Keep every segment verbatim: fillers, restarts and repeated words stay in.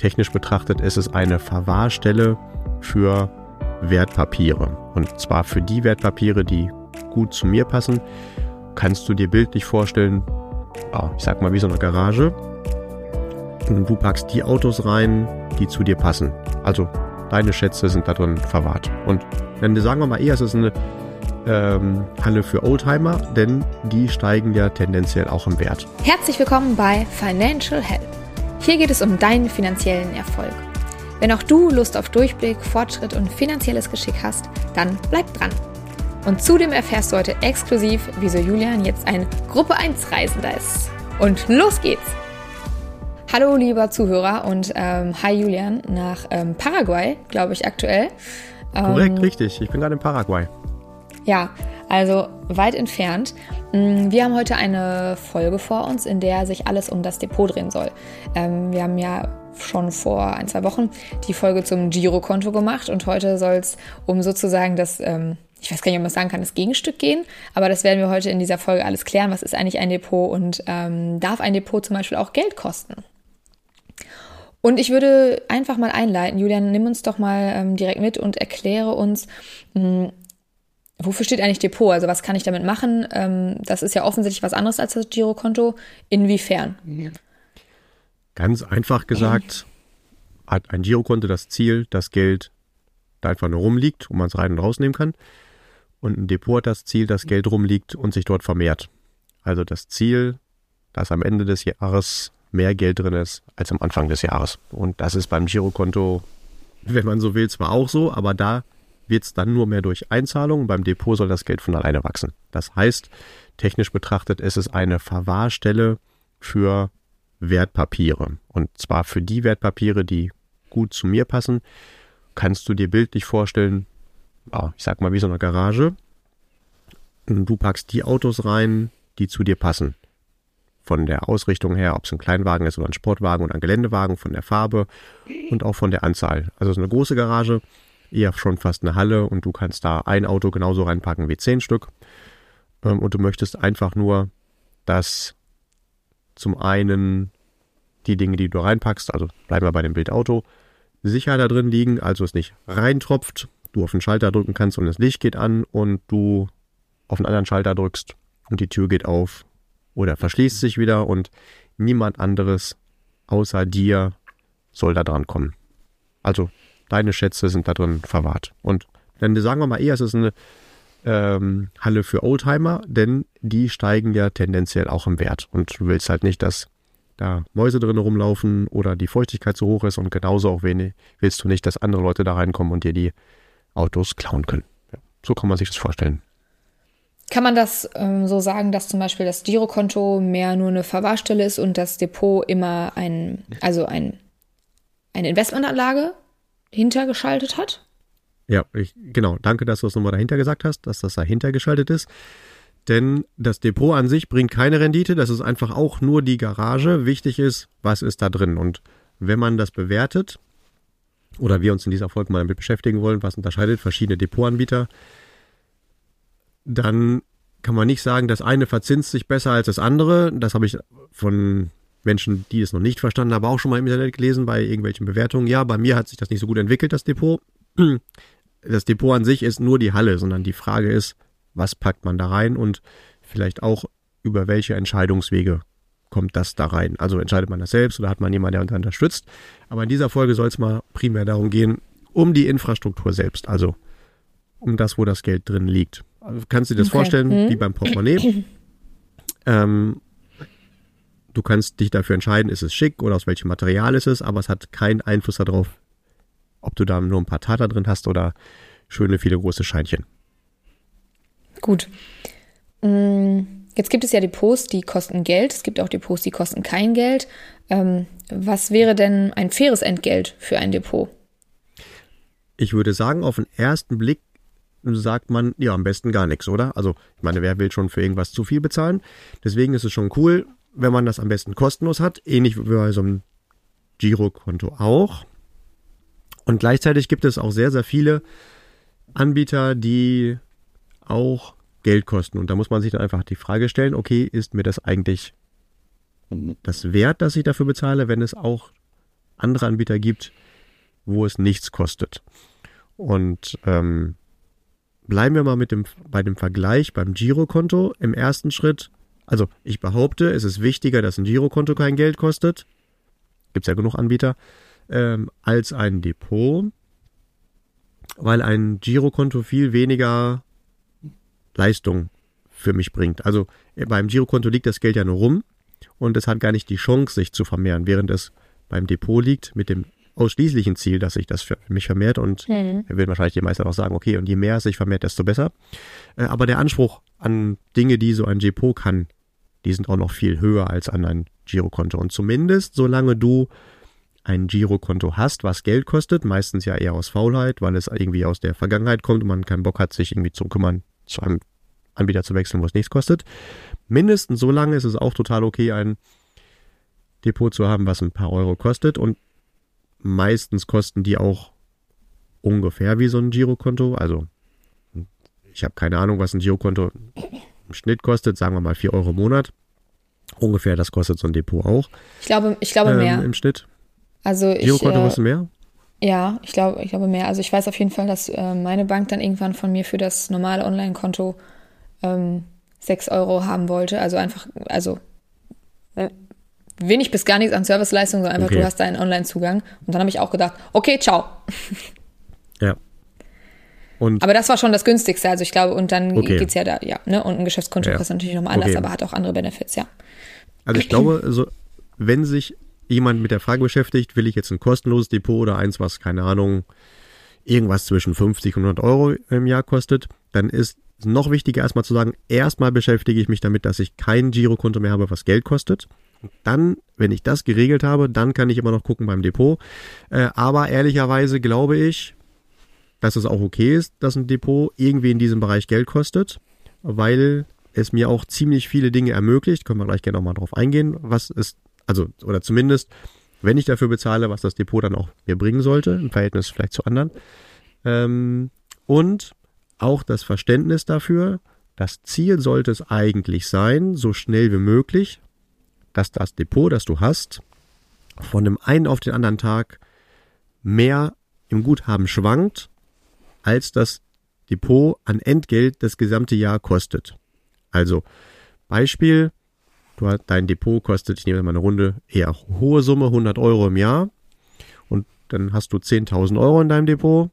technisch betrachtet ist es eine Verwahrstelle für Wertpapiere. Und zwar für die Wertpapiere, die gut zu mir passen. Kannst du dir bildlich vorstellen, ich sag mal wie so eine Garage. Und du packst die Autos rein, die zu dir passen. Also deine Schätze sind da drin verwahrt. Und dann sagen wir mal eher, es ist eine ähm, Halle für Oldtimer, denn die steigen ja tendenziell auch im Wert. Herzlich willkommen bei Financial Help. Hier geht es um deinen finanziellen Erfolg. Wenn auch du Lust auf Durchblick, Fortschritt und finanzielles Geschick hast, dann bleib dran. Und zudem erfährst du heute exklusiv, wieso Julian jetzt ein Gruppe eins Reisender ist. Und los geht's! Hallo lieber Zuhörer und ähm, hi Julian nach ähm, Paraguay, glaube ich aktuell. Korrekt, ähm, richtig. Ich bin gerade in Paraguay. Ja, also weit entfernt. Wir haben heute eine Folge vor uns, in der sich alles um das Depot drehen soll. Ähm, wir haben ja schon vor ein, zwei Wochen die Folge zum Girokonto gemacht und heute soll es um sozusagen das, ähm, ich weiß gar nicht, ob man sagen kann, das Gegenstück gehen, aber das werden wir heute in dieser Folge alles klären. Was ist eigentlich ein Depot und ähm, darf ein Depot zum Beispiel auch Geld kosten? Und ich würde einfach mal einleiten, Julian, nimm uns doch mal ähm, direkt mit und erkläre uns, mh, wofür steht eigentlich Depot? Also was kann ich damit machen? Ähm, das ist ja offensichtlich was anderes als das Girokonto. Inwiefern? Ganz einfach gesagt, hat ein Girokonto das Ziel, dass Geld da einfach nur rumliegt und man es rein und rausnehmen kann. Und ein Depot hat das Ziel, dass Geld rumliegt und sich dort vermehrt. Also das Ziel, dass am Ende des Jahres mehr Geld drin ist als am Anfang des Jahres. Und das ist beim Girokonto, wenn man so will, zwar auch so, aber da wird es dann nur mehr durch Einzahlungen. Beim Depot soll das Geld von alleine wachsen. Das heißt, technisch betrachtet ist es eine Verwahrstelle für Wertpapiere. Und zwar für die Wertpapiere, die gut zu mir passen. Kannst du dir bildlich vorstellen, ich sag mal wie so eine Garage. Und du packst die Autos rein, die zu dir passen. Von der Ausrichtung her, ob es ein Kleinwagen ist oder ein Sportwagen oder ein Geländewagen, von der Farbe und auch von der Anzahl. Also es ist eine große Garage, eher schon fast eine Halle und du kannst da ein Auto genauso reinpacken wie zehn Stück. Und du möchtest einfach nur, dass zum einen die Dinge, die du reinpackst, also bleiben wir bei dem Bild Auto, sicher da drin liegen, also es nicht reintropft, du auf den Schalter drücken kannst und das Licht geht an und du auf einen anderen Schalter drückst und die Tür geht auf oder verschließt sich wieder und niemand anderes außer dir soll da dran kommen. Also deine Schätze sind da drin verwahrt. Und dann sagen wir mal eher, es ist eine ähm, Halle für Oldtimer, denn die steigen ja tendenziell auch im Wert. Und du willst halt nicht, dass da Mäuse drin rumlaufen oder die Feuchtigkeit zu hoch ist und genauso auch wenig willst du nicht, dass andere Leute da reinkommen und dir die Autos klauen können. Ja, so kann man sich das vorstellen. Kann man das ähm, so sagen, dass zum Beispiel das Girokonto mehr nur eine Verwahrstelle ist und das Depot immer ein, also ein, eine Investmentanlage hintergeschaltet hat? Ja, ich, genau. Danke, dass du es nochmal dahinter gesagt hast, dass das dahinter geschaltet ist. Denn das Depot an sich bringt keine Rendite. Das ist einfach auch nur die Garage. Wichtig ist, was ist da drin. Und wenn man das bewertet, oder wir uns in dieser Folge mal damit beschäftigen wollen, was unterscheidet verschiedene Depotanbieter, dann kann man nicht sagen, das eine verzinst sich besser als das andere. Das habe ich von Menschen, die es noch nicht verstanden haben, auch schon mal im Internet gelesen bei irgendwelchen Bewertungen. Ja, bei mir hat sich das nicht so gut entwickelt, das Depot. Das Depot an sich ist nur die Halle, sondern die Frage ist, was packt man da rein und vielleicht auch über welche Entscheidungswege kommt das da rein. Also entscheidet man das selbst oder hat man jemanden, der uns unterstützt. Aber in dieser Folge soll es mal primär darum gehen, um die Infrastruktur selbst, also um das, wo das Geld drin liegt. Also kannst du dir das okay. vorstellen, hm. wie beim Portemonnaie. ähm, du kannst dich dafür entscheiden, ist es schick oder aus welchem Material ist es, aber es hat keinen Einfluss darauf, ob du da nur ein paar Tater drin hast oder schöne, viele große Scheinchen. Gut. Jetzt gibt es ja Depots, die kosten Geld. Es gibt auch Depots, die kosten kein Geld. Ähm, was wäre denn ein faires Entgelt für ein Depot? Ich würde sagen, auf den ersten Blick sagt man, ja, am besten gar nichts, oder? Also, ich meine, wer will schon für irgendwas zu viel bezahlen? Deswegen ist es schon cool, wenn man das am besten kostenlos hat. Ähnlich wie bei so einem Girokonto auch. Und gleichzeitig gibt es auch sehr, sehr viele Anbieter, die auch Geld kosten. Und da muss man sich dann einfach die Frage stellen, okay, ist mir das eigentlich das wert, dass ich dafür bezahle, wenn es auch andere Anbieter gibt, wo es nichts kostet. Und ähm, bleiben wir mal mit dem, bei dem Vergleich beim Girokonto im ersten Schritt. Also ich behaupte, es ist wichtiger, dass ein Girokonto kein Geld kostet. Gibt es ja genug Anbieter. Ähm, als ein Depot. Weil ein Girokonto viel weniger Leistung für mich bringt. Also beim Girokonto liegt das Geld ja nur rum und es hat gar nicht die Chance, sich zu vermehren, während es beim Depot liegt mit dem ausschließlichen Ziel, dass sich das für mich vermehrt und mhm. werden wahrscheinlich die meisten auch sagen, okay, und je mehr es sich vermehrt, desto besser. Äh, aber der Anspruch an Dinge, die so ein Depot kann, die sind auch noch viel höher als an ein Girokonto. Und zumindest solange du ein Girokonto hast, was Geld kostet, meistens ja eher aus Faulheit, weil es irgendwie aus der Vergangenheit kommt und man keinen Bock hat, sich irgendwie zu kümmern, zu einem Anbieter zu wechseln, wo es nichts kostet. Mindestens so lange ist es auch total okay, ein Depot zu haben, was ein paar Euro kostet und meistens kosten die auch ungefähr wie so ein Girokonto. Also ich habe keine Ahnung, was ein Girokonto im Schnitt kostet, sagen wir mal vier Euro im Monat. Ungefähr das kostet so ein Depot auch. Ich glaube, ich glaube mehr. Ähm, im Schnitt. Also ich, Girokonto äh, kostet mehr? Ja, ich glaube, ich glaube mehr. Also ich weiß auf jeden Fall, dass äh, meine Bank dann irgendwann von mir für das normale Online-Konto ähm, sechs Euro haben wollte. Also einfach, also äh, wenig bis gar nichts an Serviceleistung, sondern einfach, okay. Du hast deinen Online-Zugang. Und dann habe ich auch gedacht, okay, ciao. Ja. Und aber das war schon das günstigste. Also ich glaube, und dann okay. geht's ja da, ja, ne? Und ein Geschäftskonto ja. kostet natürlich nochmal anders, okay. aber hat auch andere Benefits, ja. Also ich glaube, so, wenn sich jemand mit der Frage beschäftigt, will ich jetzt ein kostenloses Depot oder eins, was, keine Ahnung, irgendwas zwischen fünfzig und hundert Euro im Jahr kostet, dann ist noch wichtiger erstmal zu sagen, erstmal beschäftige ich mich damit, dass ich kein Girokonto mehr habe, was Geld kostet. Und dann, wenn ich das geregelt habe, dann kann ich immer noch gucken beim Depot. Äh, aber ehrlicherweise glaube ich, dass es auch okay ist, dass ein Depot irgendwie in diesem Bereich Geld kostet, weil es mir auch ziemlich viele Dinge ermöglicht. Können wir gleich gerne nochmal drauf eingehen, was es Also, oder zumindest, wenn ich dafür bezahle, was das Depot dann auch mir bringen sollte, im Verhältnis vielleicht zu anderen. Ähm, und auch das Verständnis dafür, das Ziel sollte es eigentlich sein, so schnell wie möglich, dass das Depot, das du hast, von dem einen auf den anderen Tag mehr im Guthaben schwankt, als das Depot an Entgelt das gesamte Jahr kostet. Also, Beispiel, Du hast, dein Depot kostet, ich nehme mal eine Runde, eher hohe Summe, hundert Euro im Jahr. Und dann hast du zehntausend Euro in deinem Depot.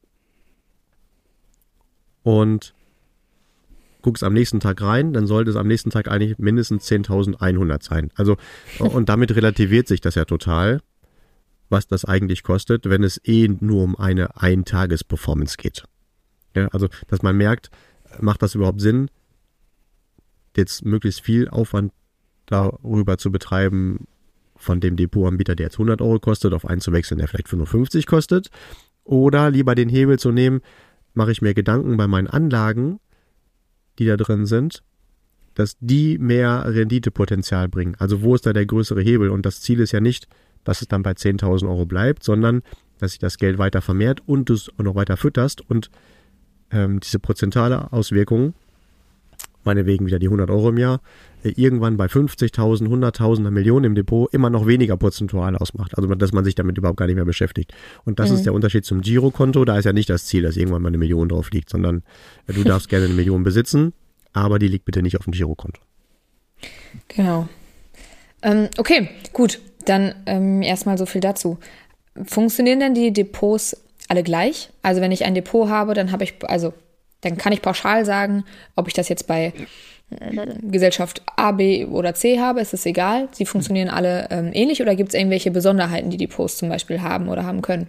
Und guckst am nächsten Tag rein, dann sollte es am nächsten Tag eigentlich mindestens zehntausendeinhundert sein. Also, und damit relativiert sich das ja total, was das eigentlich kostet, wenn es eh nur um eine Eintages-Performance geht. Ja, also, dass man merkt, macht das überhaupt Sinn, jetzt möglichst viel Aufwand darüber zu betreiben, von dem Depotanbieter, der jetzt hundert Euro kostet, auf einen zu wechseln, der vielleicht fünfundfünfzig kostet. Oder lieber den Hebel zu nehmen, mache ich mir Gedanken bei meinen Anlagen, die da drin sind, dass die mehr Renditepotenzial bringen. Also wo ist da der größere Hebel? Und das Ziel ist ja nicht, dass es dann bei zehntausend Euro bleibt, sondern dass sich das Geld weiter vermehrt und du es auch noch weiter fütterst und ähm, diese prozentale Auswirkung, meinetwegen wieder die hundert Euro im Jahr, irgendwann bei fünfzigtausend, hunderttausend, einer Million im Depot immer noch weniger prozentual ausmacht. Also, dass man sich damit überhaupt gar nicht mehr beschäftigt. Und das mhm. ist der Unterschied zum Girokonto. Da ist ja nicht das Ziel, dass irgendwann mal eine Million drauf liegt, sondern du darfst gerne eine Million besitzen, aber die liegt bitte nicht auf dem Girokonto. Genau. Ähm, okay, gut. Dann ähm, erstmal so viel dazu. Funktionieren denn die Depots alle gleich? Also, wenn ich ein Depot habe, dann habe ich, also dann kann ich pauschal sagen, ob ich das jetzt bei Gesellschaft A, B oder C habe, ist es egal. Sie funktionieren alle ähm, ähnlich oder gibt es irgendwelche Besonderheiten, die Depots zum Beispiel haben oder haben können?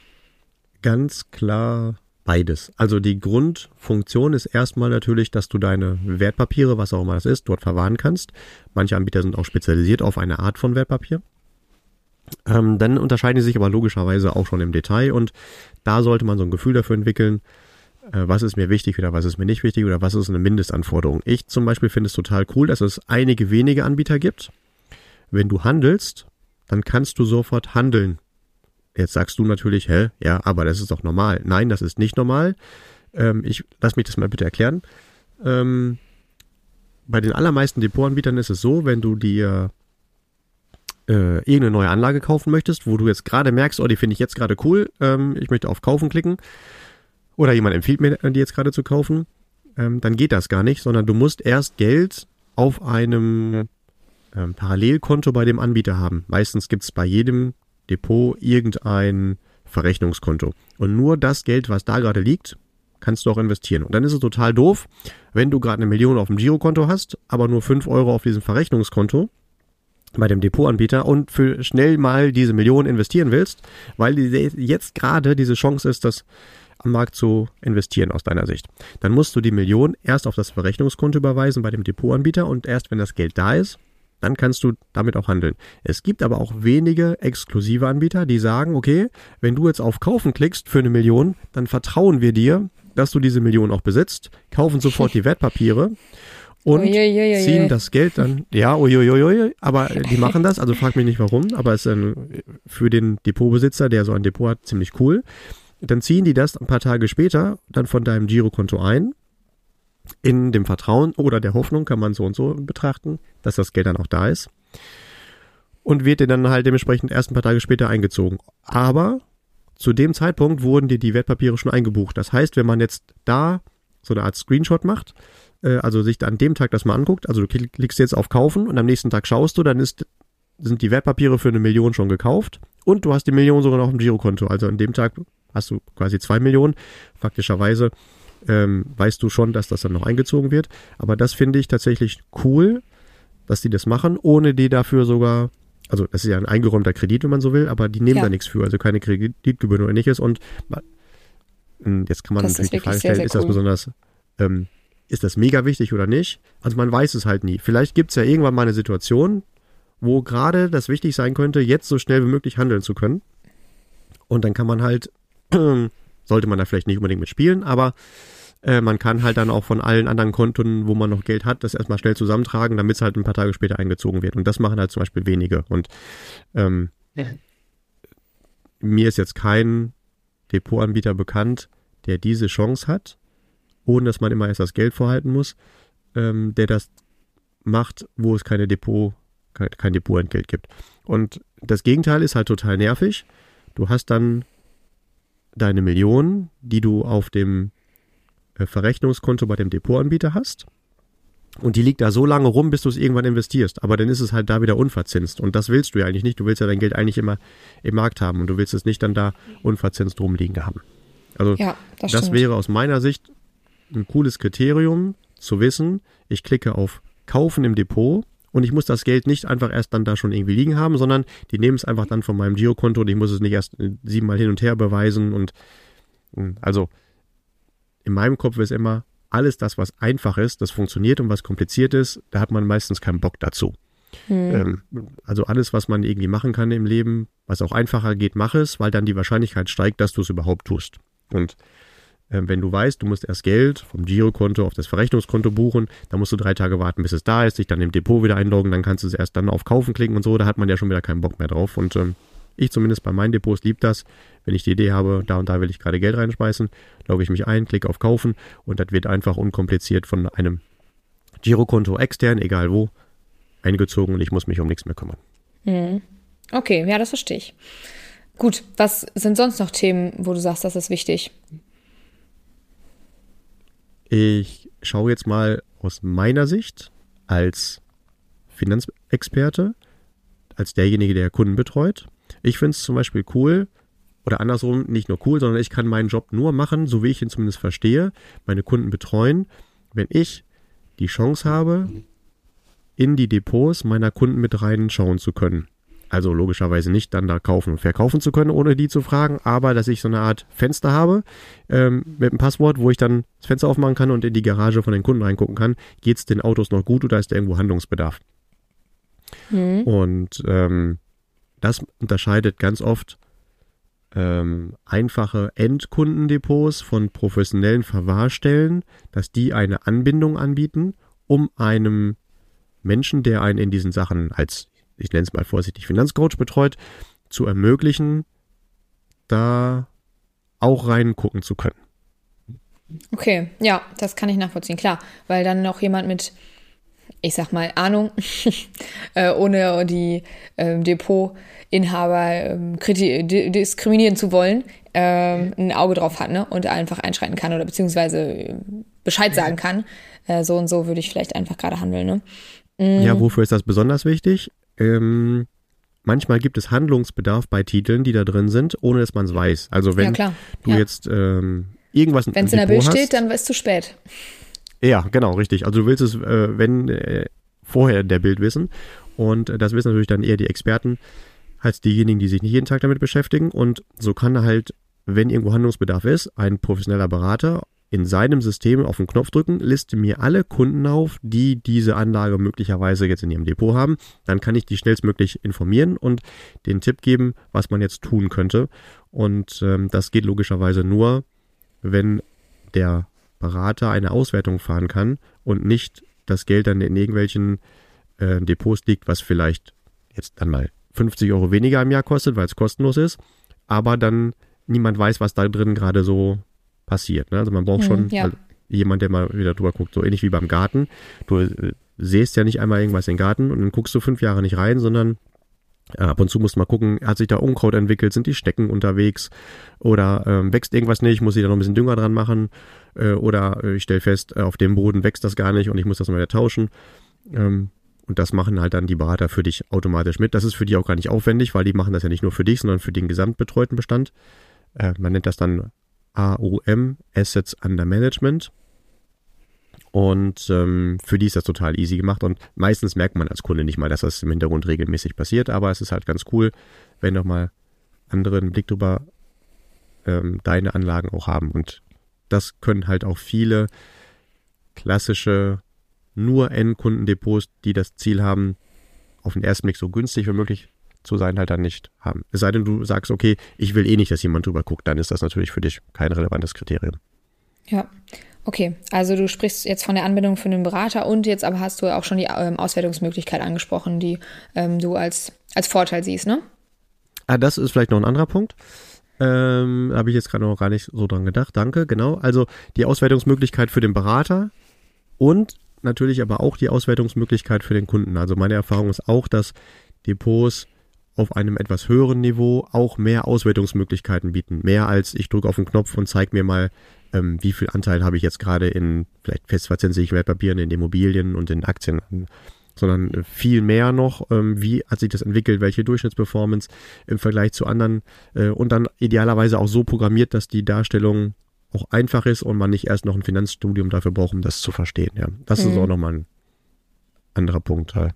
Ganz klar beides. Also die Grundfunktion ist erstmal natürlich, dass du deine Wertpapiere, was auch immer das ist, dort verwahren kannst. Manche Anbieter sind auch spezialisiert auf eine Art von Wertpapier. Ähm, dann unterscheiden sie sich aber logischerweise auch schon im Detail und da sollte man so ein Gefühl dafür entwickeln, was ist mir wichtig oder was ist mir nicht wichtig oder was ist eine Mindestanforderung. Ich zum Beispiel finde es total cool, dass es einige wenige Anbieter gibt. Wenn du handelst, dann kannst du sofort handeln. Jetzt sagst du natürlich, hä, ja, aber das ist doch normal. Nein, das ist nicht normal. Ähm, ich lass mich das mal bitte erklären. Ähm, bei den allermeisten Depotanbietern ist es so, wenn du dir äh, irgendeine neue Anlage kaufen möchtest, wo du jetzt gerade merkst, oh, die finde ich jetzt gerade cool, ähm, ich möchte auf Kaufen klicken oder jemand empfiehlt mir, die jetzt gerade zu kaufen, ähm, dann geht das gar nicht, sondern du musst erst Geld auf einem ähm, Parallelkonto bei dem Anbieter haben. Meistens gibt es bei jedem Depot irgendein Verrechnungskonto. Und nur das Geld, was da gerade liegt, kannst du auch investieren. Und dann ist es total doof, wenn du gerade eine Million auf dem Girokonto hast, aber nur fünf Euro auf diesem Verrechnungskonto bei dem Depotanbieter und für schnell mal diese Million investieren willst, weil die jetzt gerade diese Chance ist, das am Markt zu investieren aus deiner Sicht. Dann musst du die Million erst auf das Verrechnungskonto überweisen bei dem Depotanbieter und erst wenn das Geld da ist, dann kannst du damit auch handeln. Es gibt aber auch wenige exklusive Anbieter, die sagen, okay, wenn du jetzt auf Kaufen klickst für eine Million, dann vertrauen wir dir, dass du diese Million auch besitzt, kaufen sofort die Wertpapiere und uiuiui. ziehen das Geld dann, ja, uiuiui, aber die machen das, also frag mich nicht warum, aber es ist ein, für den Depotbesitzer, der so ein Depot hat, ziemlich cool. Dann ziehen die das ein paar Tage später dann von deinem Girokonto ein, in dem Vertrauen oder der Hoffnung, kann man so und so betrachten, dass das Geld dann auch da ist und wird dir dann halt dementsprechend erst ein paar Tage später eingezogen. Aber zu dem Zeitpunkt wurden dir die Wertpapiere schon eingebucht. Das heißt, wenn man jetzt da so eine Art Screenshot macht, äh, also sich an dem Tag das mal anguckt, also du klickst jetzt auf Kaufen und am nächsten Tag schaust du, dann ist, sind die Wertpapiere für eine Million schon gekauft und du hast die Million sogar noch auf dem Girokonto. Also an dem Tag hast du quasi zwei Millionen. Faktischerweise ähm, weißt du schon, dass das dann noch eingezogen wird. Aber das finde ich tatsächlich cool, dass die das machen, ohne die dafür sogar, also das ist ja ein eingeräumter Kredit, wenn man so will, aber die nehmen ja da nichts für, also keine Kreditgebühren oder ähnliches. Und jetzt kann man das natürlich die Frage stellen, sehr, sehr ist das cool. besonders, ähm, ist das mega wichtig oder nicht? Also man weiß es halt nie. Vielleicht gibt es ja irgendwann mal eine Situation, wo gerade das wichtig sein könnte, jetzt so schnell wie möglich handeln zu können. Und dann kann man halt sollte man da vielleicht nicht unbedingt mitspielen, aber äh, man kann halt dann auch von allen anderen Konten, wo man noch Geld hat, das erstmal schnell zusammentragen, damit es halt ein paar Tage später eingezogen wird. Und das machen halt zum Beispiel wenige. Und ähm, ja. mir ist jetzt kein Depotanbieter bekannt, der diese Chance hat, ohne dass man immer erst das Geld vorhalten muss, ähm, der das macht, wo es keine Depot, kein, kein Depotentgelt gibt. Und das Gegenteil ist halt total nervig. Du hast dann deine Million, die du auf dem äh, Verrechnungskonto bei dem Depotanbieter hast. Und die liegt da so lange rum, bis du es irgendwann investierst. Aber dann ist es halt da wieder unverzinst. Und das willst du ja eigentlich nicht. Du willst ja dein Geld eigentlich immer im Markt haben. Und du willst es nicht dann da unverzinst rumliegen haben. Also ja, das, das wäre aus meiner Sicht ein cooles Kriterium zu wissen, ich klicke auf Kaufen im Depot und ich muss das Geld nicht einfach erst dann da schon irgendwie liegen haben, sondern die nehmen es einfach dann von meinem Girokonto und ich muss es nicht erst siebenmal hin und her beweisen. Und also in meinem Kopf ist immer, alles das, was einfach ist, das funktioniert und was kompliziert ist, da hat man meistens keinen Bock dazu. Hm. Ähm, also alles, was man irgendwie machen kann im Leben, was auch einfacher geht, mach es, weil dann die Wahrscheinlichkeit steigt, dass du es überhaupt tust. Und äh, wenn du weißt, du musst erst Geld vom Girokonto auf das Verrechnungskonto buchen, dann musst du drei Tage warten, bis es da ist, dich dann im Depot wieder einloggen, dann kannst du es erst dann auf Kaufen klicken und so, da hat man ja schon wieder keinen Bock mehr drauf. Und ähm, ich zumindest bei meinen Depots lieb das, wenn ich die Idee habe, da und da will ich gerade Geld reinschmeißen, logge ich mich ein, klicke auf Kaufen und das wird einfach unkompliziert von einem Girokonto extern, egal wo, eingezogen und ich muss mich um nichts mehr kümmern. Mhm. Okay, ja, das verstehe ich. Gut, was sind sonst noch Themen, wo du sagst, das ist wichtig? Ich schaue jetzt mal aus meiner Sicht als Finanzexperte, als derjenige, der Kunden betreut. Ich finde es zum Beispiel cool, oder andersrum, nicht nur cool, sondern ich kann meinen Job nur machen, so wie ich ihn zumindest verstehe, meine Kunden betreuen, wenn ich die Chance habe, in die Depots meiner Kunden mit reinschauen zu können. Also logischerweise nicht dann da kaufen und verkaufen zu können, ohne die zu fragen, aber dass ich so eine Art Fenster habe ähm, mit einem Passwort, wo ich dann das Fenster aufmachen kann und in die Garage von den Kunden reingucken kann, geht es den Autos noch gut oder ist da irgendwo Handlungsbedarf? Mhm. Und ähm, das unterscheidet ganz oft ähm, einfache Endkundendepots von professionellen Verwahrstellen, dass die eine Anbindung anbieten, um einem Menschen, der einen in diesen Sachen als, ich nenne es mal vorsichtig, Finanzcoach betreut, zu ermöglichen, da auch reingucken zu können. Okay, ja, das kann ich nachvollziehen, klar, weil dann noch jemand mit ich sag mal, Ahnung, äh, ohne die äh, Depotinhaber ähm, kriti- di- diskriminieren zu wollen, ähm, ein Auge drauf hat, ne? Und einfach einschreiten kann oder beziehungsweise Bescheid sagen kann. Äh, so und so würde ich vielleicht einfach gerade handeln, ne? Mm. Ja, wofür ist das besonders wichtig? Ähm, manchmal gibt es Handlungsbedarf bei Titeln, die da drin sind, ohne dass man es weiß. Also wenn Ja, klar. du Ja. jetzt ähm, irgendwas Wenn es in der Bild steht, dann ist es zu spät. Ja, genau, richtig. Also du willst es, äh, wenn äh, vorher der Bild wissen. Und äh, das wissen natürlich dann eher die Experten als diejenigen, die sich nicht jeden Tag damit beschäftigen. Und so kann halt, wenn irgendwo Handlungsbedarf ist, ein professioneller Berater in seinem System auf den Knopf drücken, liste mir alle Kunden auf, die diese Anlage möglicherweise jetzt in ihrem Depot haben. Dann kann ich die schnellstmöglich informieren und den Tipp geben, was man jetzt tun könnte. Und ähm, das geht logischerweise nur, wenn der Berater eine Auswertung fahren kann und nicht das Geld dann in irgendwelchen äh, Depots liegt, was vielleicht jetzt dann mal fünfzig Euro weniger im Jahr kostet, weil es kostenlos ist, aber dann niemand weiß, was da drin gerade so passiert. Ne? Also man braucht schon Mhm, ja. also jemand, der mal wieder drüber guckt, so ähnlich wie beim Garten. Du äh, sähst ja nicht einmal irgendwas in den Garten und dann guckst du fünf Jahre nicht rein, sondern äh, ab und zu musst du mal gucken, hat sich da Unkraut entwickelt, sind die Stecken unterwegs oder ähm, wächst irgendwas nicht, muss ich da noch ein bisschen Dünger dran machen äh, oder äh, ich stelle fest, äh, auf dem Boden wächst das gar nicht und ich muss das mal wieder tauschen. Ähm, und das machen halt dann die Berater für dich automatisch mit. Das ist für die auch gar nicht aufwendig, weil die machen das ja nicht nur für dich, sondern für den gesamtbetreuten Bestand. Äh, man nennt das dann A U M, Assets Under Management. Und ähm, für die ist das total easy gemacht und meistens merkt man als Kunde nicht mal, dass das im Hintergrund regelmäßig passiert, aber es ist halt ganz cool, wenn doch mal andere einen Blick drüber ähm, deine Anlagen auch haben. Und das können halt auch viele klassische nur Endkundendepots, die das Ziel haben, auf den ersten Blick so günstig wie möglich zu sein, halt dann nicht haben. Es sei denn, du sagst, okay, ich will eh nicht, dass jemand drüber guckt, dann ist das natürlich für dich kein relevantes Kriterium. Ja, okay. Also du sprichst jetzt von der Anbindung für den Berater und jetzt aber hast du auch schon die ähm, Auswertungsmöglichkeit angesprochen, die ähm, du als, als Vorteil siehst, ne? Ah, das ist vielleicht noch ein anderer Punkt. Ähm, habe ich jetzt gerade noch gar nicht so dran gedacht. Danke, genau. Also die Auswertungsmöglichkeit für den Berater und natürlich aber auch die Auswertungsmöglichkeit für den Kunden. Also meine Erfahrung ist auch, dass Depots auf einem etwas höheren Niveau auch mehr Auswertungsmöglichkeiten bieten. Mehr als ich drücke auf den Knopf und zeige mir mal, ähm, wie viel Anteil habe ich jetzt gerade in vielleicht festverzinslichen Wertpapieren, in Immobilien und in Aktien, sondern viel mehr noch, ähm, wie hat sich das entwickelt, welche Durchschnittsperformance im Vergleich zu anderen äh, und dann idealerweise auch so programmiert, dass die Darstellung auch einfach ist und man nicht erst noch ein Finanzstudium dafür braucht, um das zu verstehen. Ja, das mhm. ist auch nochmal ein anderer Punkt. Ja,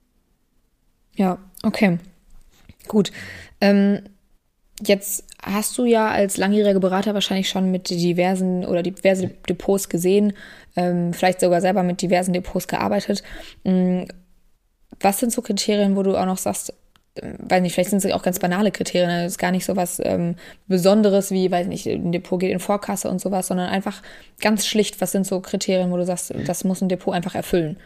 ja, okay. Gut. Ähm, jetzt hast du ja als langjähriger Berater wahrscheinlich schon mit diversen oder diverse Depots gesehen, ähm, vielleicht sogar selber mit diversen Depots gearbeitet. Was sind so Kriterien, wo du auch noch sagst, weiß nicht, vielleicht sind es auch ganz banale Kriterien, das ist gar nicht so was ähm, Besonderes wie, weiß nicht, ein Depot geht in Vorkasse und sowas, sondern einfach ganz schlicht, was sind so Kriterien, wo du sagst, das muss ein Depot einfach erfüllen?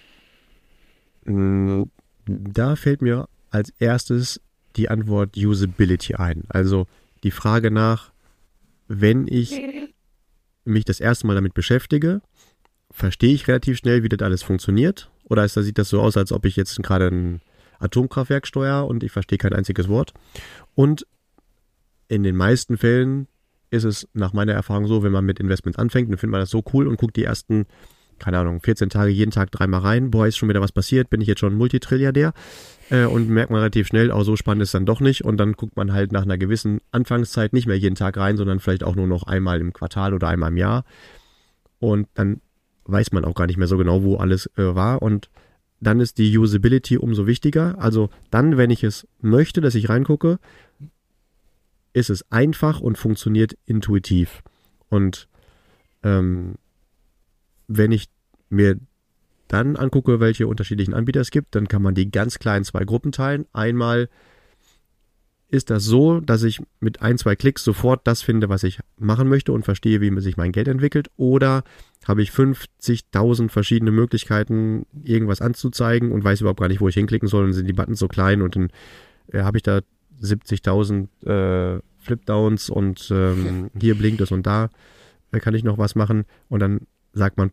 Da fällt mir als erstes die Antwort Usability ein. Also die Frage nach, wenn ich mich das erste Mal damit beschäftige, verstehe ich relativ schnell, wie das alles funktioniert? Oder ist, da sieht das so aus, als ob ich jetzt gerade ein Atomkraftwerk steuere und ich verstehe kein einziges Wort? Und in den meisten Fällen ist es nach meiner Erfahrung so, wenn man mit Investments anfängt, dann findet man das so cool und guckt die ersten, keine Ahnung, vierzehn Tage jeden Tag dreimal rein. Boah, ist schon wieder was passiert, bin ich jetzt schon Multitrilliardär? Äh, und merkt man relativ schnell, auch so spannend ist dann doch nicht. Und dann guckt man halt nach einer gewissen Anfangszeit nicht mehr jeden Tag rein, sondern vielleicht auch nur noch einmal im Quartal oder einmal im Jahr. Und dann weiß man auch gar nicht mehr so genau, wo alles äh, war. Und dann ist die Usability umso wichtiger. Also dann, wenn ich es möchte, dass ich reingucke, ist es einfach und funktioniert intuitiv. Und ähm, wenn ich mir dann angucke, welche unterschiedlichen Anbieter es gibt, dann kann man die ganz klar in zwei Gruppen teilen. Einmal ist das so, dass ich mit ein, zwei Klicks sofort das finde, was ich machen möchte und verstehe, wie sich mein Geld entwickelt. Oder habe ich fünfzigtausend verschiedene Möglichkeiten, irgendwas anzuzeigen und weiß überhaupt gar nicht, wo ich hinklicken soll. Und sind die Buttons so klein und dann äh, habe ich da siebzigtausend äh, Flipdowns und ähm, hier blinkt es und da äh, kann ich noch was machen. Und dann sagt man, puh,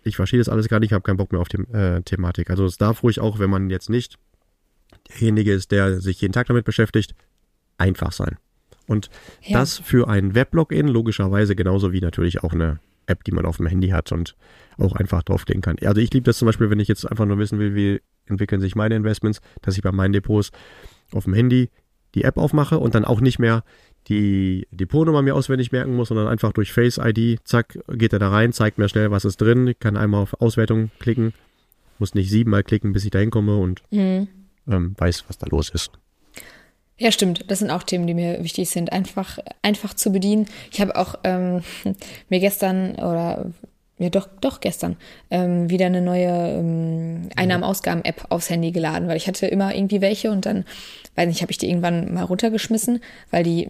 ich verstehe das alles gar nicht, ich habe keinen Bock mehr auf die äh, Thematik. Also es darf ruhig auch, wenn man jetzt nicht derjenige ist, der sich jeden Tag damit beschäftigt, einfach sein. Und ja. das für ein Weblogin logischerweise genauso wie natürlich auch eine App, die man auf dem Handy hat und auch einfach draufklicken kann. Also ich liebe das zum Beispiel, wenn ich jetzt einfach nur wissen will, wie entwickeln sich meine Investments, dass ich bei meinen Depots auf dem Handy die App aufmache und dann auch nicht mehr die Depotnummer mir auswendig merken muss, sondern einfach durch Face I D, zack, geht er da rein, zeigt mir schnell, was ist drin, ich kann einmal auf Auswertung klicken, muss nicht siebenmal klicken, bis ich da hinkomme und mhm. ähm, weiß, was da los ist. Ja, stimmt. Das sind auch Themen, die mir wichtig sind, einfach, einfach zu bedienen. Ich habe auch ähm, mir gestern oder ja doch, doch gestern ähm, wieder eine neue ähm, Einnahmen-Ausgaben-App aufs Handy geladen, weil ich hatte immer irgendwie welche und dann, weiß nicht, habe ich die irgendwann mal runtergeschmissen, weil die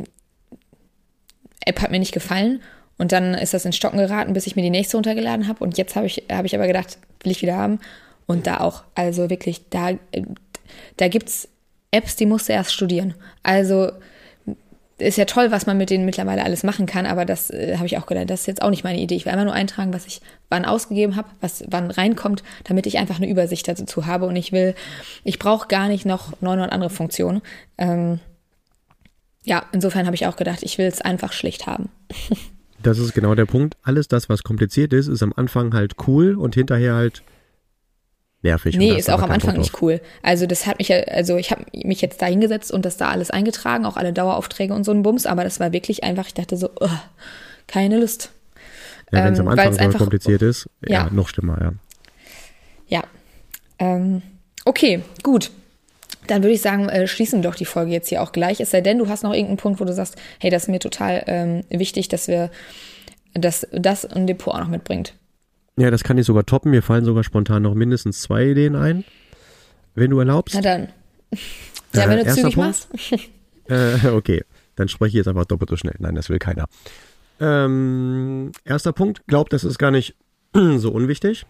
App hat mir nicht gefallen und dann ist das ins Stocken geraten, bis ich mir die nächste runtergeladen habe und jetzt habe ich, habe ich aber gedacht, will ich wieder haben und da auch, also wirklich, da, da gibt's Apps, die musst du erst studieren. Also ist ja toll, was man mit denen mittlerweile alles machen kann, aber das äh, habe ich auch gedacht, das ist jetzt auch nicht meine Idee. Ich will einfach nur eintragen, was ich wann ausgegeben habe, was wann reinkommt, damit ich einfach eine Übersicht dazu habe und ich will, ich brauche gar nicht noch neunhundert andere Funktionen. Ähm, ja, insofern habe ich auch gedacht, ich will es einfach schlicht haben. Das ist genau der Punkt. Alles das, was kompliziert ist, ist am Anfang halt cool und hinterher halt nervig. Nee, ist auch am Anfang nicht cool. Also das hat mich ja, also ich habe mich jetzt da hingesetzt und das da alles eingetragen, auch alle Daueraufträge und so ein Bums, aber das war wirklich einfach, ich dachte so, oh, keine Lust. Ja, wenn es ähm, am Anfang so einfach kompliziert ist, ja, ja, noch schlimmer, ja. Ja. Ähm, okay, gut. Dann würde ich sagen, äh, schließen wir doch die Folge jetzt hier auch gleich. Es sei denn, du hast noch irgendeinen Punkt, wo du sagst, hey, das ist mir total ähm, wichtig, dass wir dass das ein Depot auch noch mitbringt. Ja, das kann ich sogar toppen. Mir fallen sogar spontan noch mindestens zwei Ideen ein, wenn du erlaubst. Na dann. Ja, wenn äh, du zügig machst. äh, okay, dann spreche ich jetzt einfach doppelt so schnell. Nein, das will keiner. Ähm, erster Punkt, glaub, das ist gar nicht so unwichtig.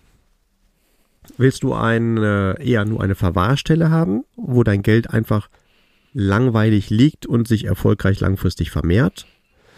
Willst du ein, äh, eher nur eine Verwahrstelle haben, wo dein Geld einfach langweilig liegt und sich erfolgreich langfristig vermehrt?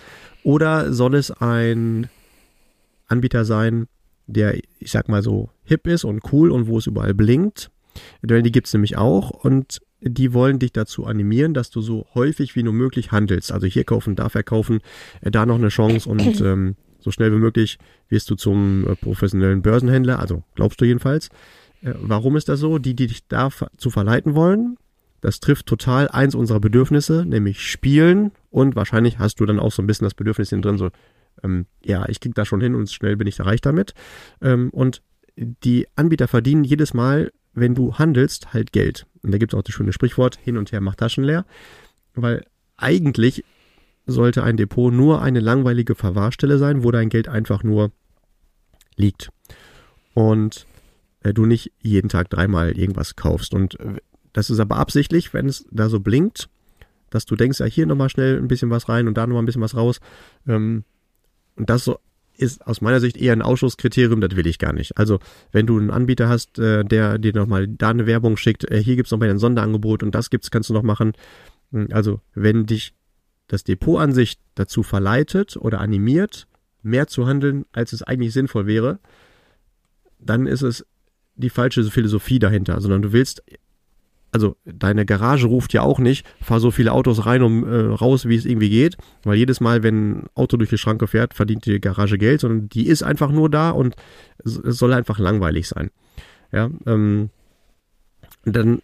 Oder soll es ein Anbieter sein, der, ich sag mal so, hip ist und cool und wo es überall blinkt? Denn die gibt es nämlich auch und die wollen dich dazu animieren, dass du so häufig wie nur möglich handelst. Also hier kaufen, da verkaufen, äh, da noch eine Chance und ähm, so schnell wie möglich wirst du zum äh, professionellen Börsenhändler, also glaubst du jedenfalls. Äh, warum ist das so? Die, die dich da ver- zu verleiten wollen, das trifft total eins unserer Bedürfnisse, nämlich Spielen und wahrscheinlich hast du dann auch so ein bisschen das Bedürfnis hin drin, so ähm, ja, ich krieg da schon hin und schnell bin ich da reich damit. Ähm, und die Anbieter verdienen jedes Mal, wenn du handelst, halt Geld. Und da gibt es auch das schöne Sprichwort, hin und her macht Taschen leer, weil eigentlich sollte ein Depot nur eine langweilige Verwahrstelle sein, wo dein Geld einfach nur liegt. Und äh, du nicht jeden Tag dreimal irgendwas kaufst. Und äh, das ist aber absichtlich, wenn es da so blinkt, dass du denkst, ja, hier nochmal schnell ein bisschen was rein und da nochmal ein bisschen was raus. Ähm, und das so ist aus meiner Sicht eher ein Ausschlusskriterium, das will ich gar nicht. Also wenn du einen Anbieter hast, äh, der dir nochmal da eine Werbung schickt, äh, hier gibt's noch mal ein Sonderangebot und das gibt's, kannst du noch machen. Also wenn dich das Depot an sich dazu verleitet oder animiert, mehr zu handeln, als es eigentlich sinnvoll wäre, dann ist es die falsche Philosophie dahinter, sondern du willst, also deine Garage ruft ja auch nicht, fahr so viele Autos rein und äh, raus, wie es irgendwie geht, weil jedes Mal, wenn ein Auto durch die Schranke fährt, verdient die Garage Geld, sondern die ist einfach nur da und es soll einfach langweilig sein. Ja, ähm, dann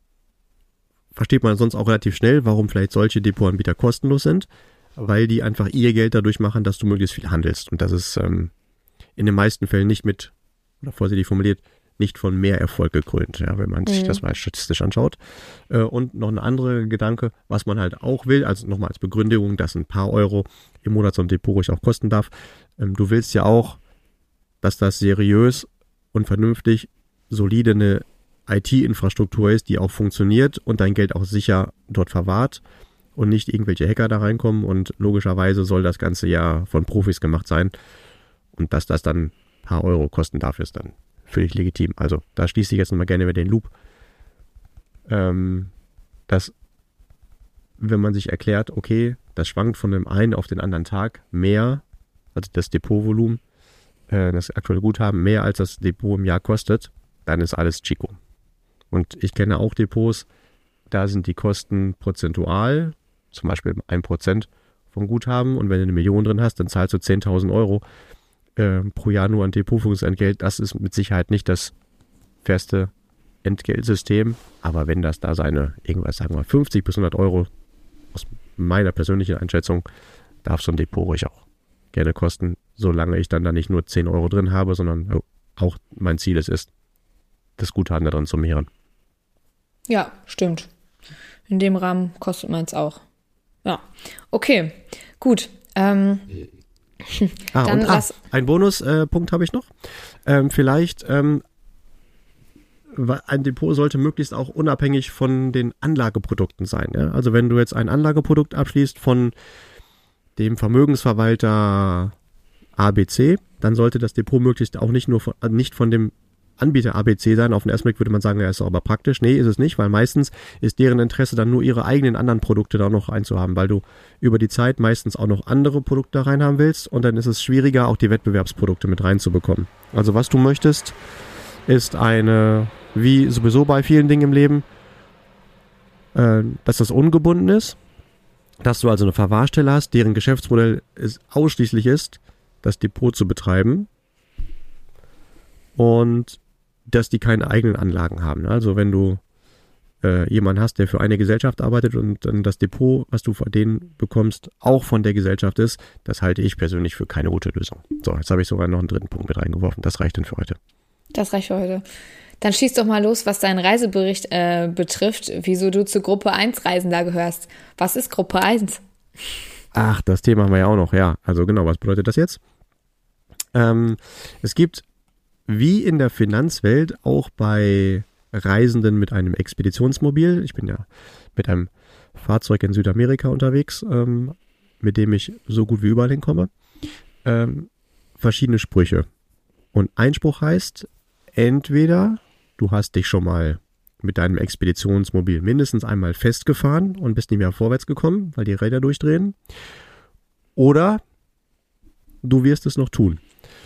versteht man sonst auch relativ schnell, warum vielleicht solche Depotanbieter kostenlos sind, weil die einfach ihr Geld dadurch machen, dass du möglichst viel handelst. Und das ist ähm, in den meisten Fällen nicht mit, oder vorsichtig formuliert, nicht von mehr Erfolg gekrönt, ja, wenn man mhm. sich das mal statistisch anschaut. Äh, und noch ein anderer Gedanke, was man halt auch will, also nochmal als Begründung, dass ein paar Euro im Monat so ein Depot ruhig auch kosten darf. Ähm, du willst ja auch, dass das seriös und vernünftig solide eine I T-Infrastruktur ist, die auch funktioniert und dein Geld auch sicher dort verwahrt und nicht irgendwelche Hacker da reinkommen und logischerweise soll das Ganze ja von Profis gemacht sein und dass das dann ein paar Euro kosten darf, ist dann völlig legitim. Also da schließe ich jetzt nochmal gerne über den Loop, ähm, dass wenn man sich erklärt, okay, das schwankt von dem einen auf den anderen Tag mehr, also das Depotvolumen, äh, das aktuelle Guthaben mehr als das Depot im Jahr kostet, dann ist alles Chico. Und ich kenne auch Depots, da sind die Kosten prozentual, zum Beispiel ein Prozent vom Guthaben. Und wenn du eine Million drin hast, dann zahlst du zehntausend Euro äh, pro Jahr nur an Depotführungsentgelt. Das ist mit Sicherheit nicht das feste Entgeltsystem. Aber wenn das da seine, irgendwas sagen wir fünfzig bis hundert Euro aus meiner persönlichen Einschätzung, darf so ein Depot ruhig auch gerne kosten, solange ich dann da nicht nur zehn Euro drin habe, sondern auch mein Ziel es ist, das Guthaben da drin zu mehren. Ja, stimmt. In dem Rahmen kostet meins auch. Ja, okay, gut. Ähm, ah, dann und, lass ah, ein Bonuspunkt äh, habe ich noch. Ähm, vielleicht, ähm, ein Depot sollte möglichst auch unabhängig von den Anlageprodukten sein. Ja? Also wenn du jetzt ein Anlageprodukt abschließt von dem Vermögensverwalter A B C, dann sollte das Depot möglichst auch nicht nur von, nicht von dem Anbieter A B C sein. Auf den ersten Blick würde man sagen, ja, ist aber praktisch. Nee, ist es nicht, weil meistens ist deren Interesse dann nur ihre eigenen anderen Produkte da noch reinzuhaben, weil du über die Zeit meistens auch noch andere Produkte da reinhaben willst und dann ist es schwieriger, auch die Wettbewerbsprodukte mit reinzubekommen. Also was du möchtest, ist eine, wie sowieso bei vielen Dingen im Leben, äh, dass das ungebunden ist, dass du also eine Verwahrstelle hast, deren Geschäftsmodell es ausschließlich ist, das Depot zu betreiben und dass die keine eigenen Anlagen haben. Also wenn du äh, jemanden hast, der für eine Gesellschaft arbeitet und dann das Depot, was du von denen bekommst, auch von der Gesellschaft ist, das halte ich persönlich für keine gute Lösung. So, jetzt habe ich sogar noch einen dritten Punkt mit reingeworfen. Das reicht dann für heute. Das reicht für heute. Dann schieß doch mal los, was deinen Reisebericht äh, betrifft, wieso du zu Gruppe eins Reisender gehörst. Was ist Gruppe eins? Ach, das Thema haben wir ja auch noch, ja. Also genau, was bedeutet das jetzt? Ähm, es gibt, wie in der Finanzwelt, auch bei Reisenden mit einem Expeditionsmobil, ich bin ja mit einem Fahrzeug in Südamerika unterwegs, ähm, mit dem ich so gut wie überall hinkomme, ähm, verschiedene Sprüche. Und Einspruch heißt, entweder du hast dich schon mal mit deinem Expeditionsmobil mindestens einmal festgefahren und bist nicht mehr vorwärts gekommen, weil die Räder durchdrehen, oder du wirst es noch tun.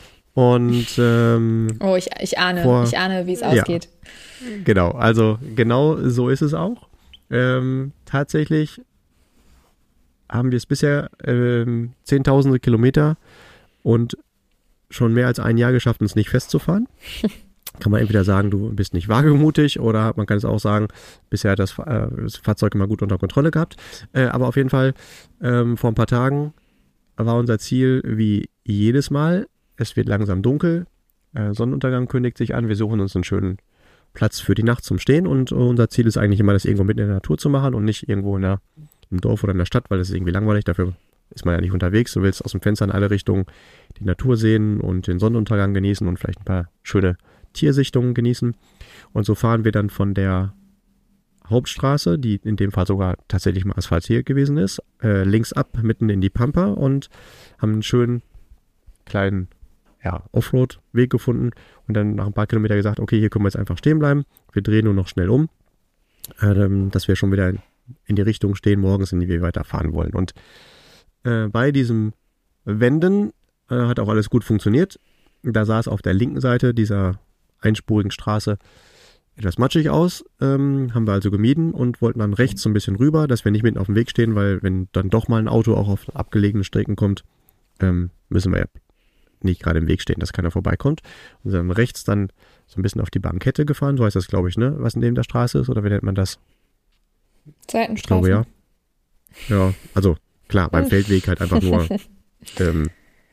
Und ähm, oh, ich, ich ahne, vor, ich ahne, wie es ausgeht. Ja, genau, also genau so ist es auch. Ähm, tatsächlich haben wir es bisher ähm, zehntausende Kilometer und schon mehr als ein Jahr geschafft, uns nicht festzufahren. Kann man entweder sagen, du bist nicht wagemutig, oder man kann es auch sagen, bisher hat das, äh, das Fahrzeug immer gut unter Kontrolle gehabt. Äh, aber auf jeden Fall, ähm, vor ein paar Tagen war unser Ziel wie jedes Mal, es wird langsam dunkel, äh, Sonnenuntergang kündigt sich an, wir suchen uns einen schönen Platz für die Nacht zum Stehen und unser Ziel ist eigentlich immer, das irgendwo mitten in der Natur zu machen und nicht irgendwo in der, im Dorf oder in der Stadt, weil das ist irgendwie langweilig, dafür ist man ja nicht unterwegs. Du willst aus dem Fenster in alle Richtungen die Natur sehen und den Sonnenuntergang genießen und vielleicht ein paar schöne Tiersichtungen genießen. Und so fahren wir dann von der Hauptstraße, die in dem Fall sogar tatsächlich mal asphaltiert gewesen ist, äh, links ab, mitten in die Pampa und haben einen schönen kleinen ja, Offroad-Weg gefunden und dann nach ein paar Kilometer gesagt, okay, hier können wir jetzt einfach stehen bleiben. Wir drehen nur noch schnell um, äh, dass wir schon wieder in, in die Richtung stehen morgens, in die wir weiterfahren wollen. Und äh, bei diesem Wenden äh, hat auch alles gut funktioniert. Da sah es auf der linken Seite dieser einspurigen Straße etwas matschig aus, ähm, haben wir also gemieden und wollten dann rechts so ein bisschen rüber, dass wir nicht mitten auf dem Weg stehen, weil wenn dann doch mal ein Auto auch auf abgelegene Strecken kommt, ähm, müssen wir ja nicht gerade im Weg stehen, dass keiner vorbeikommt. Und dann rechts dann so ein bisschen auf die Bankette gefahren, so heißt das, glaube ich, ne? Was neben der Straße ist, oder wie nennt man das? Seitenstraße. Ich glaube, ja. Ja, also klar, beim Feldweg halt einfach nur ähm,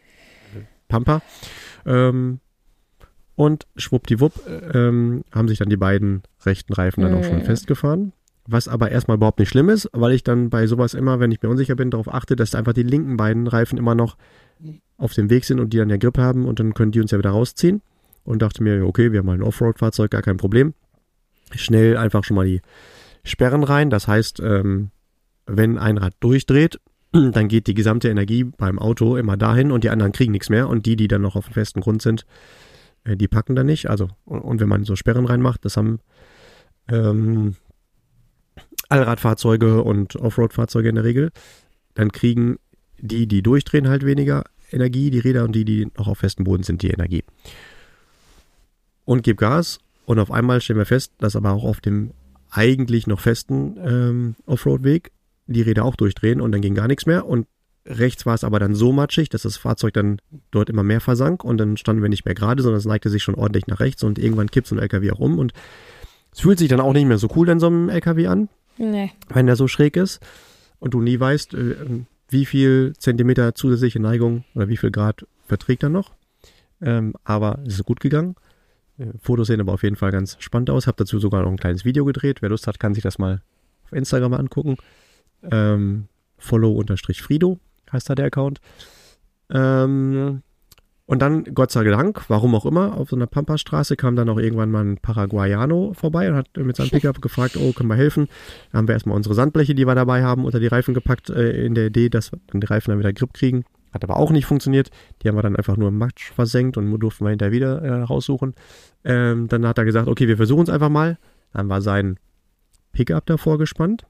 Pampa. Ähm, und schwuppdiwupp ähm, haben sich dann die beiden rechten Reifen dann auch schon festgefahren. Was aber erstmal überhaupt nicht schlimm ist, weil ich dann bei sowas immer, wenn ich mir unsicher bin, darauf achte, dass einfach die linken beiden Reifen immer noch auf dem Weg sind und die dann ja Grip haben und dann können die uns ja wieder rausziehen. Und dachte mir, okay, wir haben mal ein Offroad-Fahrzeug, gar kein Problem. Schnell einfach schon mal die Sperren rein. Das heißt, ähm, wenn ein Rad durchdreht, dann geht die gesamte Energie beim Auto immer dahin und die anderen kriegen nichts mehr. Und die, die dann noch auf dem festen Grund sind, äh, die packen dann nicht. Also, und, und wenn man so Sperren reinmacht, das haben ähm, Allradfahrzeuge und Offroad-Fahrzeuge in der Regel, dann kriegen die, die durchdrehen, halt weniger Energie, die Räder, und die, die noch auf festem Boden sind, die Energie. Und gebe Gas und auf einmal stellen wir fest, dass aber auch auf dem eigentlich noch festen ähm, Offroad-Weg die Räder auch durchdrehen und dann ging gar nichts mehr und rechts war es aber dann so matschig, dass das Fahrzeug dann dort immer mehr versank und dann standen wir nicht mehr gerade, sondern es neigte sich schon ordentlich nach rechts und irgendwann kippt so ein L K W auch um und es fühlt sich dann auch nicht mehr so cool in so einem L K W an, Nee. wenn der so schräg ist und du nie weißt, äh, wie viel Zentimeter zusätzliche Neigung oder wie viel Grad verträgt er noch. Ähm, aber es ist gut gegangen. Äh, Fotos sehen aber auf jeden Fall ganz spannend aus. Habe dazu sogar noch ein kleines Video gedreht. Wer Lust hat, kann sich das mal auf Instagram mal angucken. Ähm, follow-frido heißt da der Account. Ähm, und dann, Gott sei Dank, warum auch immer, auf so einer Pampa-Straße kam dann auch irgendwann mal ein Paraguayano vorbei und hat mit seinem Pickup gefragt, oh, können wir helfen? Da haben wir erstmal unsere Sandbleche, die wir dabei haben, unter die Reifen gepackt, äh, in der Idee, dass wir dann die Reifen dann wieder Grip kriegen. Hat aber auch nicht funktioniert. Die haben wir dann einfach nur im Matsch versenkt und durften wir hinterher wieder äh, raussuchen. Ähm, dann hat er gesagt, okay, wir versuchen es einfach mal. Dann war sein Pickup davor gespannt.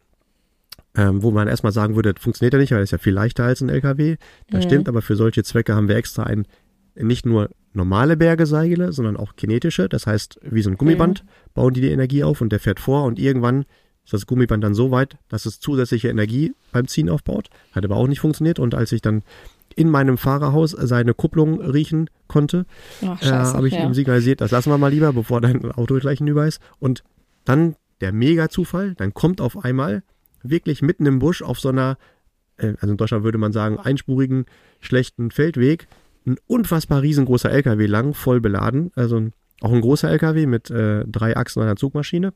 Ähm, wo man erstmal sagen würde, das funktioniert ja nicht, weil es ja viel leichter als ein L K W. Das Mhm. stimmt, aber für solche Zwecke haben wir extra ein, nicht nur normale Bergeseile, sondern auch kinetische. Das heißt, wie so ein Gummiband bauen die die Energie auf und der fährt vor und irgendwann ist das Gummiband dann so weit, dass es zusätzliche Energie beim Ziehen aufbaut. Hat aber auch nicht funktioniert und als ich dann in meinem Fahrerhaus seine Kupplung riechen konnte, Ach, äh, scheiße. habe ich ja. ihm signalisiert, das lassen wir mal lieber, bevor dein Auto gleich hinüber ist. Und dann der Mega-Zufall, dann kommt auf einmal wirklich mitten im Busch auf so einer, äh, also in Deutschland würde man sagen, einspurigen, schlechten Feldweg, ein unfassbar riesengroßer L K W lang, voll beladen, also ein, auch ein großer L K W mit äh, drei Achsen und einer Zugmaschine.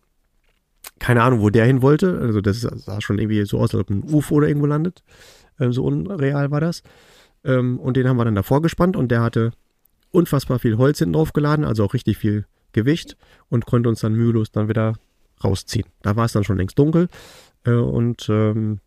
Keine Ahnung, wo der hin wollte, also das sah schon irgendwie so aus, als ob ein U F O oder irgendwo landet, ähm, so unreal war das. Ähm, und den haben wir dann davor gespannt und der hatte unfassbar viel Holz hinten drauf geladen, also auch richtig viel Gewicht und konnte uns dann mühelos dann wieder rausziehen. Da war es dann schon längst dunkel. Äh, und ähm,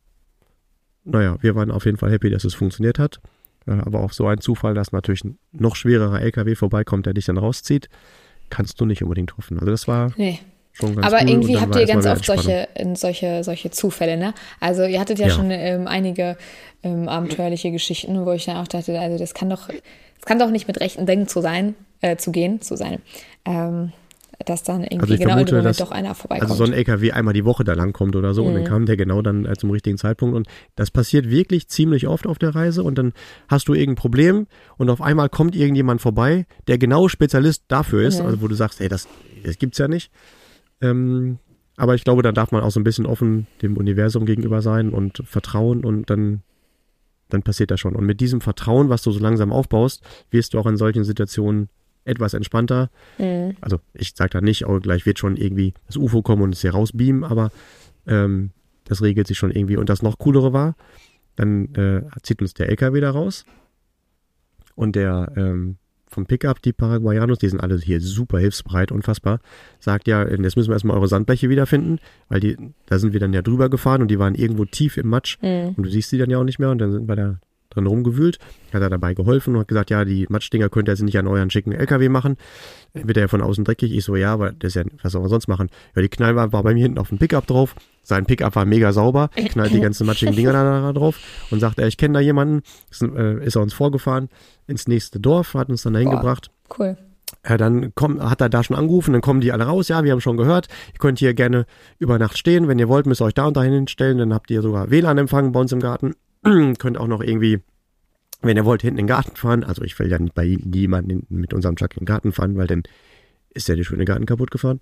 naja, wir waren auf jeden Fall happy, dass es funktioniert hat. Äh, aber auch so ein Zufall, dass natürlich ein noch schwererer L K W vorbeikommt, der dich dann rauszieht, kannst du nicht unbedingt hoffen. Also das war Nee. schon ganz Aber cool. irgendwie Und dann habt war ihr erstmal ganz wieder oft Entspannung. solche, in solche, solche Zufälle, ne? Also ihr hattet ja, Ja. schon ähm, einige ähm, abenteuerliche Geschichten, wo ich dann auch dachte, also das kann doch, das kann doch nicht mit rechten Denken zu sein, äh, zu gehen, zu sein. Ähm, dass dann irgendwie Also ich genau in dem vermute, Moment dass- doch einer vorbeikommt. Also so ein L K W einmal die Woche da lang kommt oder so und dann kam der genau dann äh, zum richtigen Zeitpunkt und das passiert wirklich ziemlich oft auf der Reise und dann hast du irgendein Problem und auf einmal kommt irgendjemand vorbei, der genau Spezialist dafür ist, Ja. also wo du sagst, ey, das, das gibt's ja nicht. Ähm, aber ich glaube, da darf man auch so ein bisschen offen dem Universum gegenüber sein und vertrauen und dann, dann passiert das schon. Und mit diesem Vertrauen, was du so langsam aufbaust, wirst du auch in solchen Situationen etwas entspannter. Mhm. Also ich sage da nicht, oh, gleich wird schon irgendwie das U F O kommen und es hier rausbeamen, aber ähm, das regelt sich schon irgendwie. Und das noch coolere war, dann äh, zieht uns der L K W da raus und der ähm, vom Pickup, die Paraguayanos, die sind alle hier super hilfsbereit, unfassbar, sagt ja, jetzt müssen wir erstmal eure Sandbleche wiederfinden, weil die, da sind wir dann ja drüber gefahren und die waren irgendwo tief im Matsch Mhm. und du siehst die dann ja auch nicht mehr und dann sind wir da drin rumgewühlt, hat er dabei geholfen und hat gesagt, ja, die Matschdinger könnt ihr jetzt nicht an euren schicken L K W machen, wird er ja von außen dreckig. Ich so, ja, aber das ist ja, was soll man sonst machen? Ja, die Knallwand war bei mir hinten auf dem Pickup drauf, sein Pickup war mega sauber, knallt die ganzen matschigen Dinger da, da drauf und sagt, er, ich kenne da jemanden, ist, äh, ist er uns vorgefahren ins nächste Dorf, hat uns dann dahin Boah. gebracht. Cool. Ja, dann komm, hat er da schon angerufen, dann kommen die alle raus, ja, wir haben schon gehört, ihr könnt hier gerne über Nacht stehen, wenn ihr wollt, müsst ihr euch da und dahin hinstellen, dann habt ihr sogar W L A N-Empfang bei uns im Garten, könnt auch noch irgendwie, wenn ihr wollt, hinten in den Garten fahren, also ich will ja nicht bei jemandem mit unserem Truck in den Garten fahren, weil dann ist ja der schöne Garten kaputt gefahren.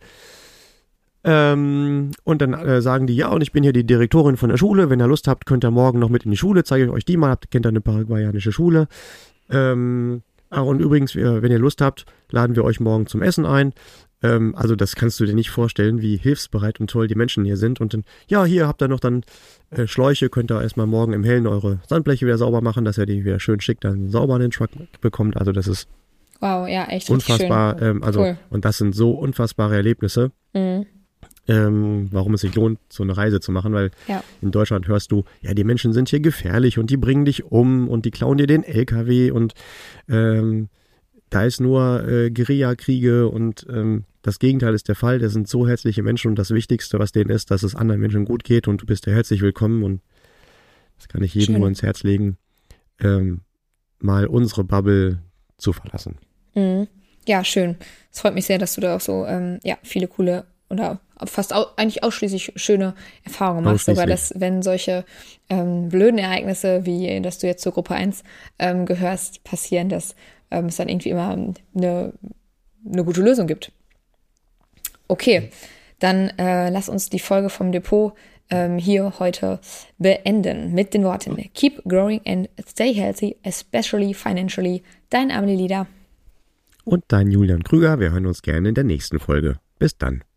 Ähm, und dann äh, sagen die, ja, und ich bin hier die Direktorin von der Schule, wenn ihr Lust habt, könnt ihr morgen noch mit in die Schule, zeige ich euch die mal, habt, kennt ihr eine paraguayanische Schule. Ähm, ach, und übrigens, wir, wenn ihr Lust habt, laden wir euch morgen zum Essen ein. Ähm, also das kannst du dir nicht vorstellen, wie hilfsbereit und toll die Menschen hier sind. Und dann, ja, hier habt ihr noch dann äh, Schläuche, könnt ihr erstmal morgen im Hellen eure Sandbleche wieder sauber machen, dass ihr die wieder schön schick dann sauber an den Truck bekommt. Also das ist Wow, ja, echt richtig unfassbar. Ähm, also Cool. Und das sind so unfassbare Erlebnisse, schön. Mhm. ähm, warum es sich lohnt, so eine Reise zu machen, weil Ja. in Deutschland hörst du, ja, die Menschen sind hier gefährlich und die bringen dich um und die klauen dir den L K W und ähm, da ist nur äh, Guerillakriege und ähm, das Gegenteil ist der Fall. Das sind so herzliche Menschen und das Wichtigste, was denen ist, dass es anderen Menschen gut geht und du bist ja herzlich willkommen und das kann ich jedem Schön. nur ins Herz legen. Ähm, mal unsere Bubble zu verlassen. Mhm. Ja, schön. Es freut mich sehr, dass du da auch so ähm, ja, viele coole oder fast au- eigentlich ausschließlich schöne Erfahrungen machst. Sogar, dass wenn solche ähm, blöden Ereignisse, wie dass du jetzt zur Gruppe eins ähm, gehörst, passieren, dass ähm, es dann irgendwie immer eine, eine gute Lösung gibt. Okay, dann äh, lass uns die Folge vom Depot ähm, hier heute beenden mit den Worten: Keep growing and stay healthy, especially financially. Dein Amelie Lieder. Und dein Julian Krüger. Wir hören uns gerne in der nächsten Folge. Bis dann.